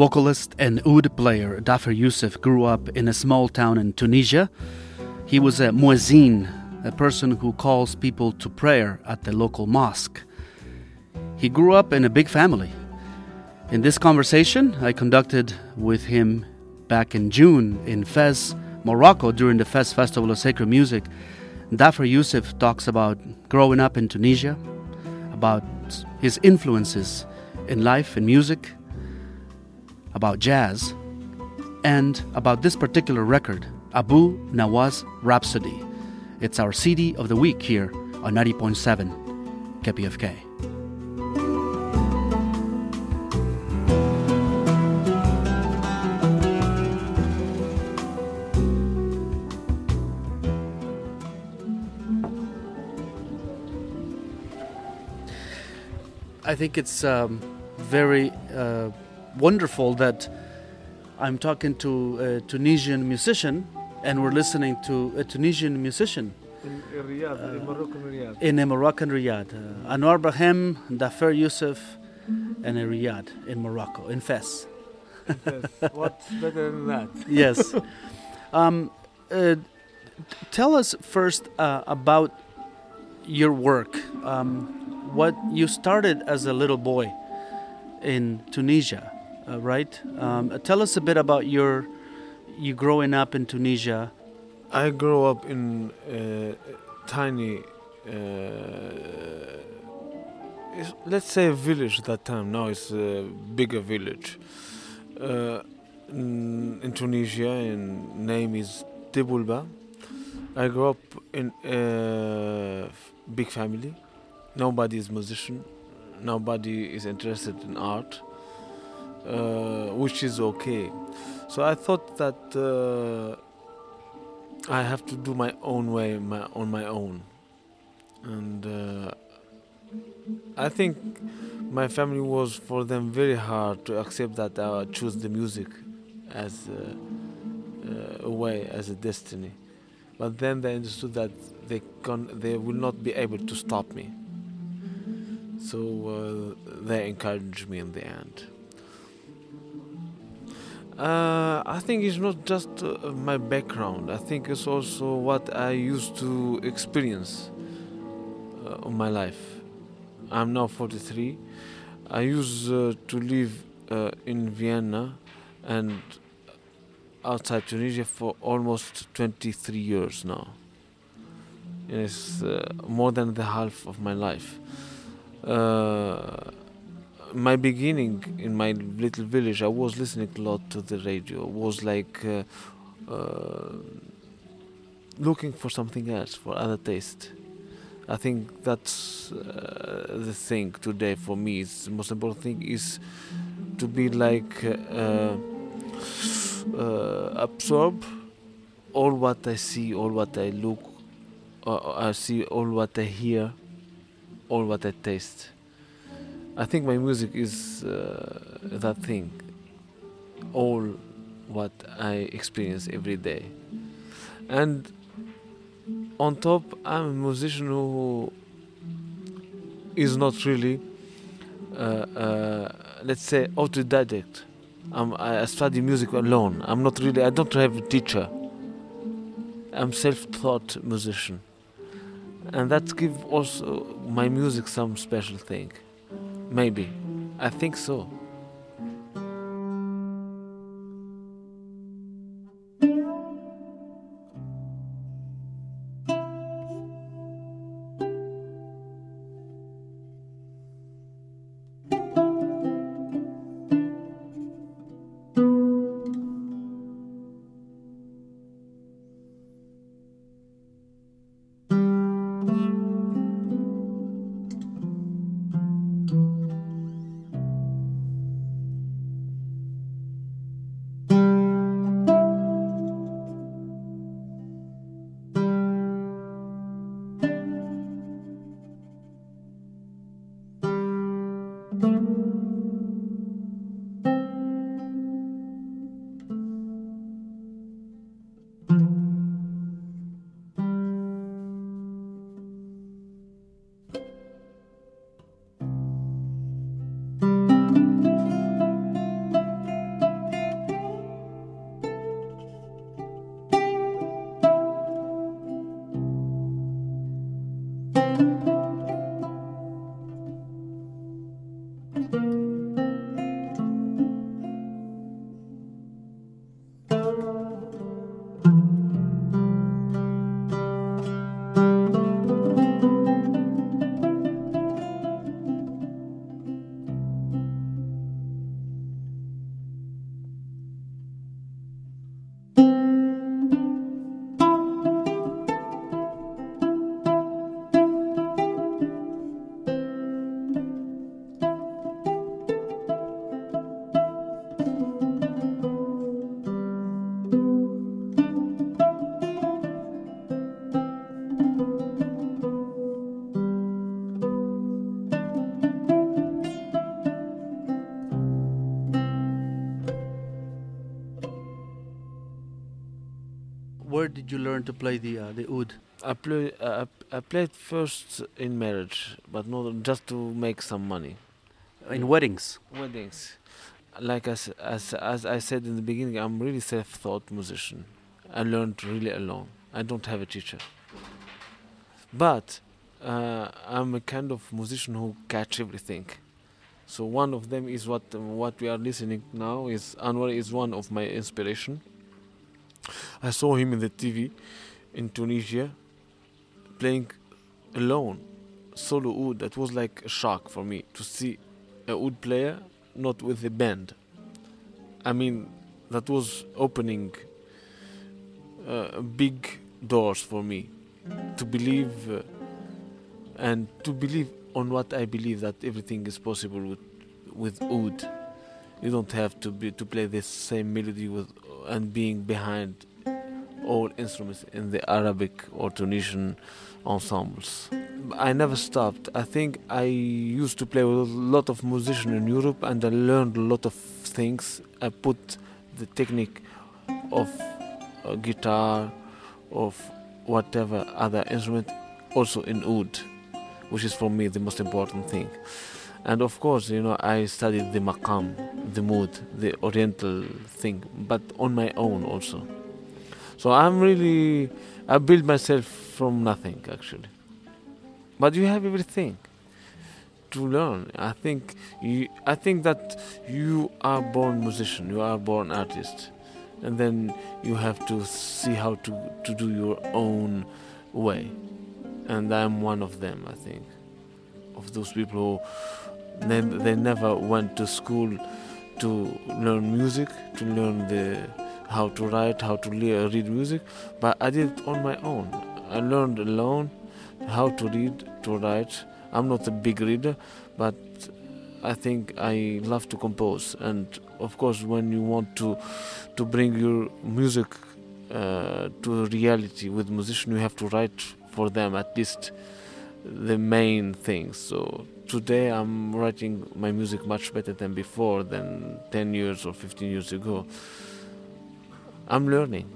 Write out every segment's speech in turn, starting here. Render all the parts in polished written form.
Vocalist and oud player Dafer Youssef grew up in a small town in Tunisia. He was a muezzin, a person who calls people to prayer at the local mosque. He grew up in a big family. In this conversation I conducted with him back in June in Fez, Morocco, during the Fez Festival of Sacred Music, Dafer Youssef talks about growing up in Tunisia, about his influences in life and music, about jazz, and about this particular record, Abu Nawaz Rhapsody. It's our CD of the week here on 90.7 KPFK. I think it's very wonderful that I'm talking to a Tunisian musician and we're listening to a Tunisian musician in Riyadh, in Moroccan Riyadh. In a Moroccan Riyadh. Anwar Brahim, Dafer Youssef, and a Riyadh in Morocco, in Fez. What's better than that? Yes. Tell us first about your work. What you started as a little boy in Tunisia, right? Tell us a bit about you growing up in Tunisia. I grew up in a tiny, let's say a village at that time. Now it's a bigger village in Tunisia, and name is Teboulba. I grew up in a big family. Nobody is musician. Nobody is interested in art, which is okay. So I thought that I have to do my own way, on my own. And I think my family was for them very hard to accept that I choose the music as a way, as a destiny. But then they understood that they will not be able to stop me. So they encouraged me in the end. I think it's not just my background. I think it's also what I used to experience in my life. I'm now 43. I used to live in Vienna and outside Tunisia for almost 23 years now. It's more than the half of my life. My beginning in my little village, I was listening a lot to the radio. I was like looking for something else, for other taste. I think that's the thing today for me. The most important thing is to be like absorb all what I see, all what I look, I see, all what I hear, all what I taste. I think my music is that thing, all what I experience every day. And on top, I'm a musician who is not really, let's say, autodidact. I study music alone. I don't have a teacher. I'm self-taught musician. And that gives also my music some special thing. Maybe. I think so. Where did you learn to play the oud? I played first in marriage, but not just to make some money. In weddings? Weddings. Like as I said in the beginning, I'm really self-taught musician. I learned really alone. I don't have a teacher. But I'm a kind of musician who catch everything. So one of them is what we are listening now. Is Anwar is one of my inspiration. I saw him in the TV in Tunisia playing alone solo oud. That was like a shock for me to see a oud player not with the band. I mean, that was opening big doors for me to believe and to believe on what I believe, that everything is possible with oud. You don't have to play the same melody with and being behind all instruments in the Arabic or Tunisian ensembles. I never stopped. I think I used to play with a lot of musicians in Europe, and I learned a lot of things. I put the technique of guitar, of whatever other instrument, also in oud, which is for me the most important thing. And of course, I studied the maqam, the mood, the oriental thing, but on my own also. So I built myself from nothing, actually. But you have everything to learn. I think that you are born musician, you are born artist, and then you have to see how to do your own way. And I'm one of them, I think, of those people who they never went to school to learn music, to learn how to write, how to read music, but I did it on my own. I learned alone how to read, to write. I'm not a big reader, but I think I love to compose. And of course, when you want to bring your music to reality with musicians, you have to write for them at least the main things. So today I'm writing my music much better than before, than 10 years or 15 years ago. I'm learning.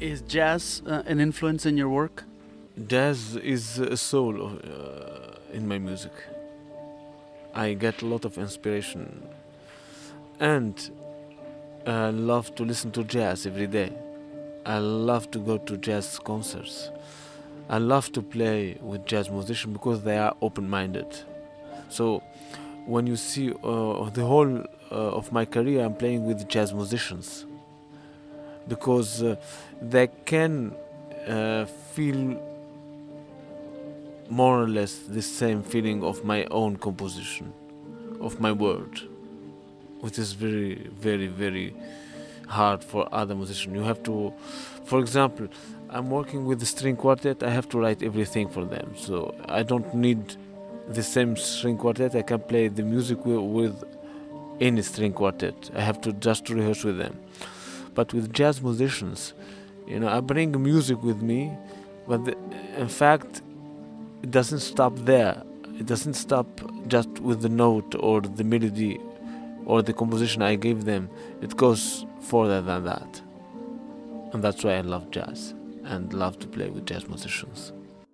Is jazz an influence in your work? Jazz is a soul in my music. I get a lot of inspiration and I love to listen to jazz every day. I love to go to jazz concerts. I love to play with jazz musicians because they are open-minded. So when you see the whole of my career, I'm playing with jazz musicians because they can feel more or less the same feeling of my own composition, of my word, which is very, very, very hard for other musicians. You have to, for example, I'm working with the string quartet, I have to write everything for them. So I don't need the same string quartet, I can play the music with any string quartet. I have to just rehearse with them. But with jazz musicians, I bring music with me, but in fact, it doesn't stop there. It doesn't stop just with the note or the melody or the composition I gave them. It goes further than that. And that's why I love jazz and love to play with jazz musicians.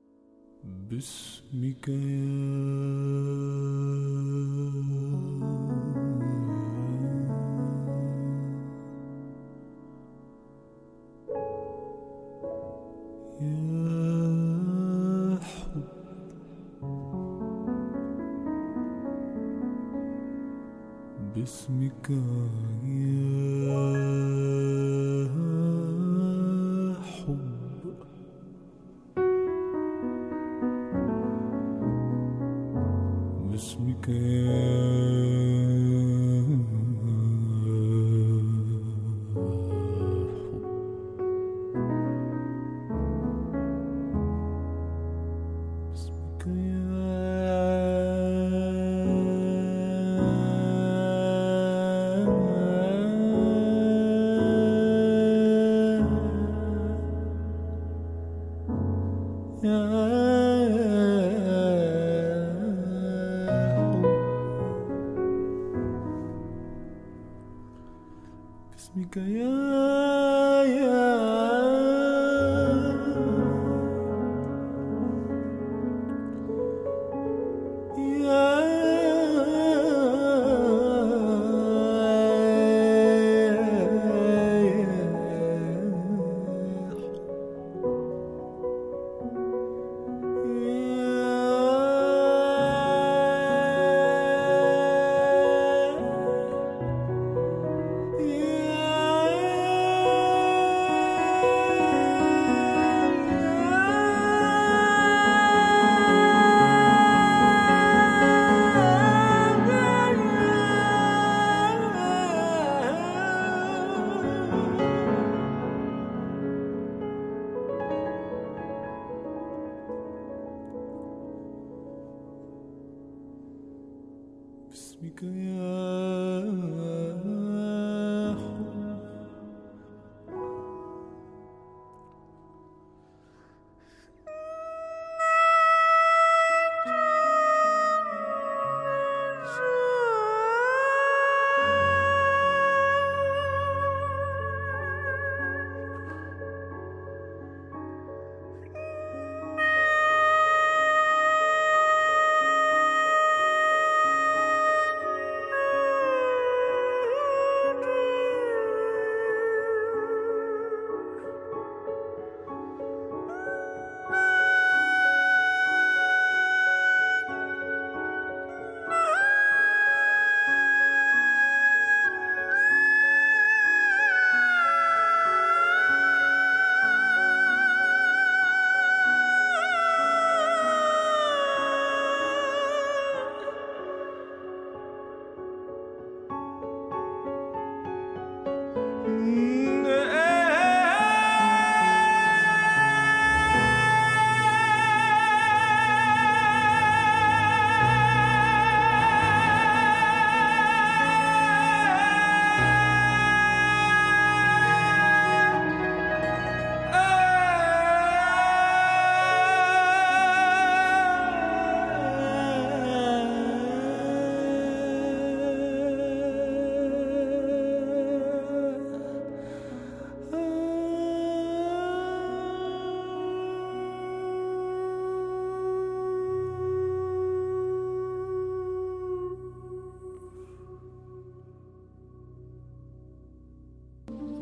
باسمك يا حب باسمك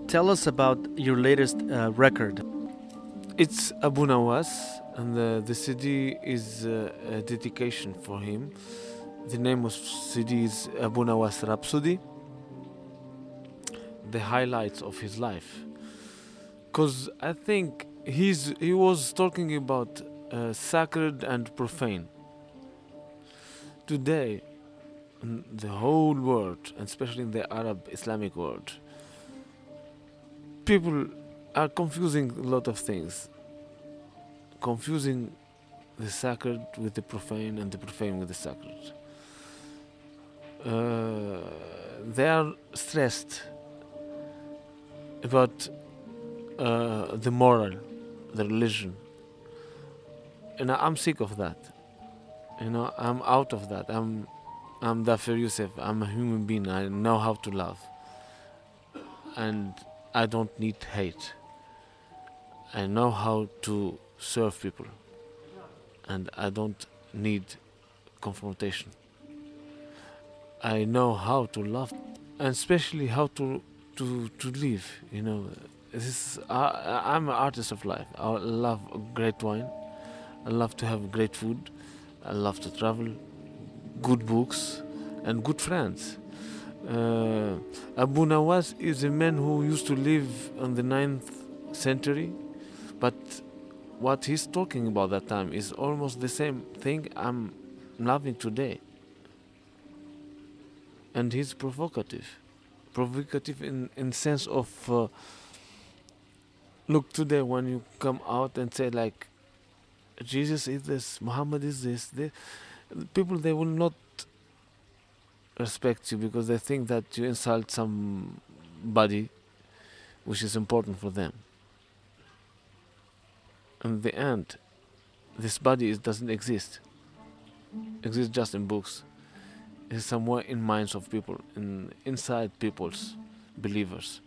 Tell us about your latest record. It's Abu Nawas, and the CD is a dedication for him. The name of CD is Abu Nawas Rhapsody, the highlights of his life. Because I think he was talking about sacred and profane. Today, in the whole world, and especially in the Arab Islamic world, people are confusing a lot of things. Confusing the sacred with the profane and the profane with the sacred. They are stressed about the moral, the religion. And I'm sick of that. I'm out of that. I'm Dafer Youssef. I'm a human being. I know how to love. And I don't need hate. I know how to serve people. And I don't need confrontation. I know how to love, and especially how to live. I'm an artist of life. I love great wine. I love to have great food. I love to travel, good books, and good friends. Abu Nawas is a man who used to live in the 9th century, but what he's talking about that time is almost the same thing I'm loving today. And he's provocative in sense of look, today when you come out and say like Jesus is this, Muhammad is this, people, they will not respect you because they think that you insult somebody which is important for them. In the end, this body doesn't exist. It exists just in books. It's somewhere in minds of people, inside people's believers.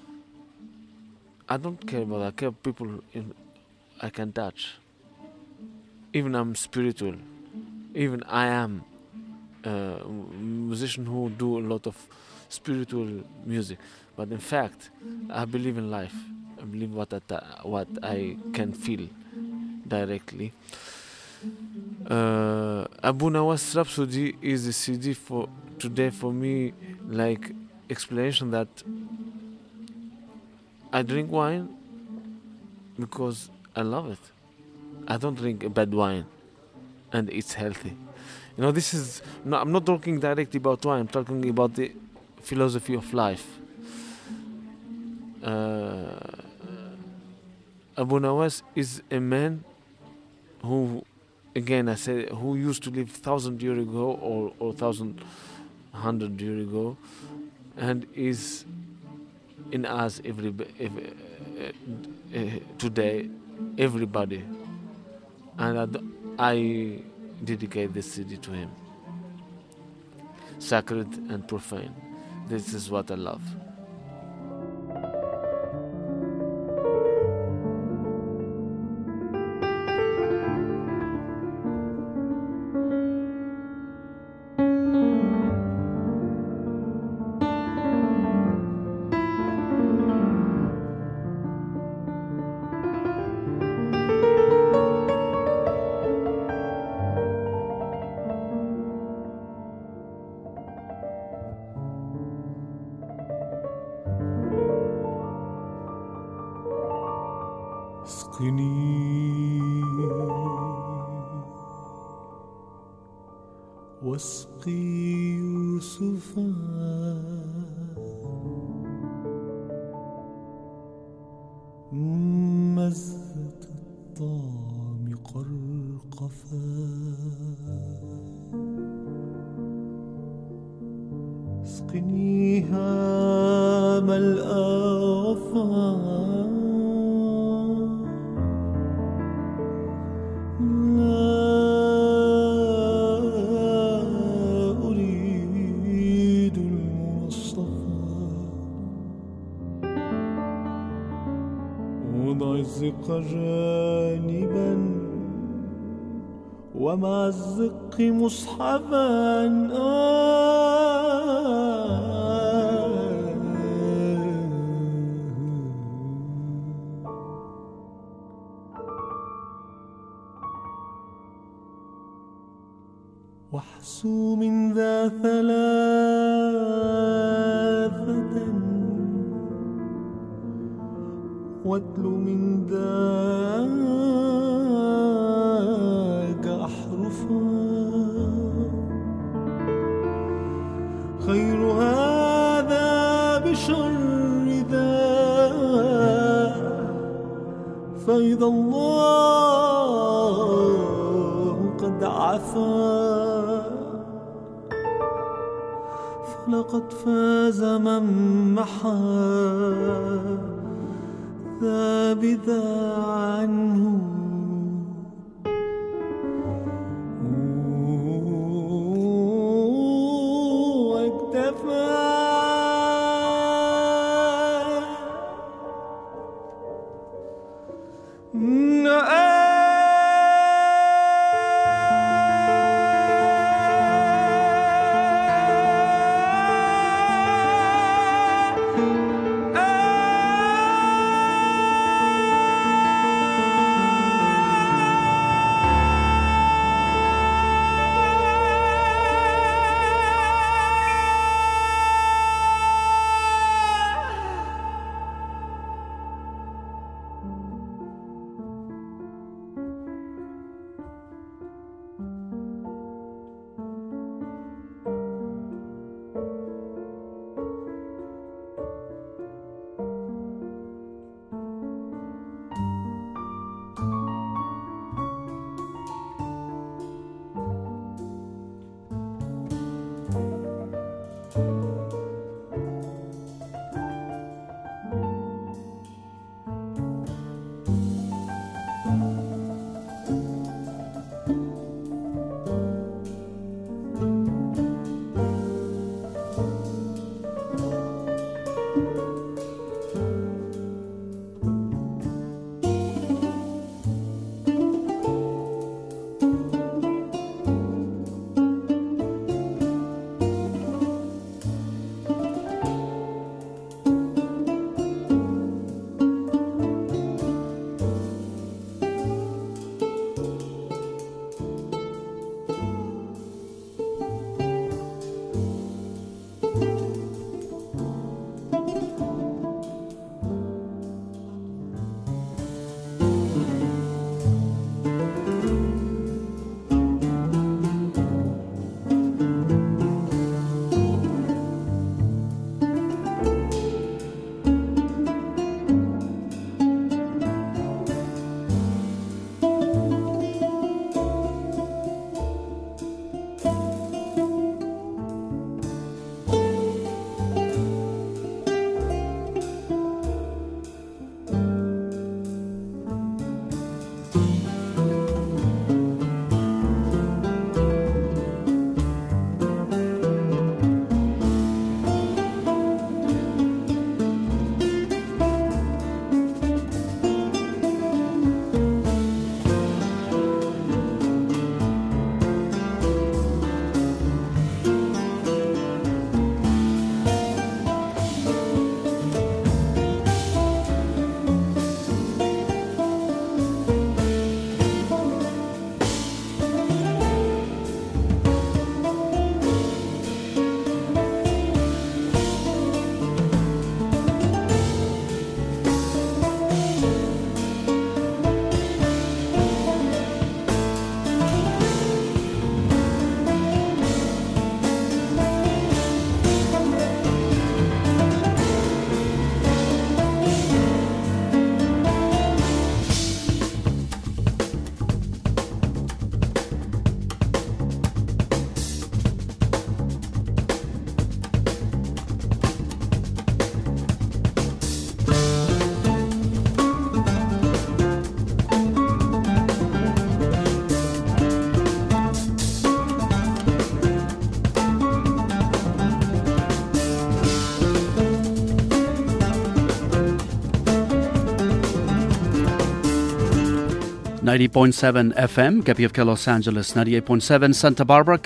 I don't care about that. I care people I can touch. Even I'm spiritual. Even I am a musician who do a lot of spiritual music. But in fact, I believe in life. I believe what I can feel directly. Abu Nawas Rhapsody is a CD for today for me, like explanation that I drink wine because I love it. I don't drink a bad wine, and it's healthy. This is I'm not talking directly about wine. I'm talking about the philosophy of life. Abu Nawas is a man who, again, I say, who used to live 1,000 years ago or 1,100 years ago, and is in us today, everybody. And I dedicate this CD to him. Sacred and profane. This is what I love. واسقي يوسفا مزة الطعم قرقفا اسقنيها ملأ وفا الزق جانبا ومع الزق مصحبا واحسو من ذا ثلاثة واتل من ذاك أحرفا خير هذا بشر ذا فإذا الله قد عفا فلقد فاز من محى ذا بذا عنه واكتفى .7 FM, KPFK Los Angeles, 98.7 Santa Barbara,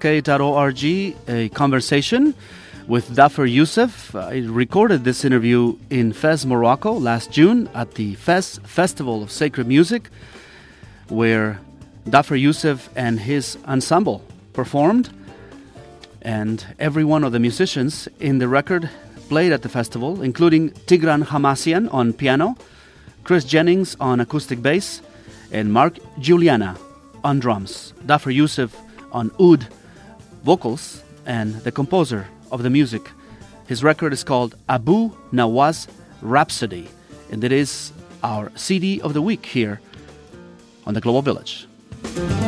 KPFK.org, a conversation with Dhafar Youssef. I recorded this interview in Fez, Morocco last June at the Fez Festival of Sacred Music, where Dhafar Youssef and his ensemble performed, and every one of the musicians in the record played at the festival, including Tigran Hamasyan on piano, Chris Jennings on acoustic bass, and Mark Juliana on drums, Dhafar Youssef on oud vocals, and the composer of the music. His record is called Abu Nawaz Rhapsody, and it is our CD of the week here on the Global Village.